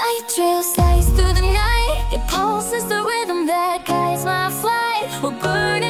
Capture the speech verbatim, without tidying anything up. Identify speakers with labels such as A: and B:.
A: Light trail slice through the night. It pulses the rhythm that guides my flight. We're burning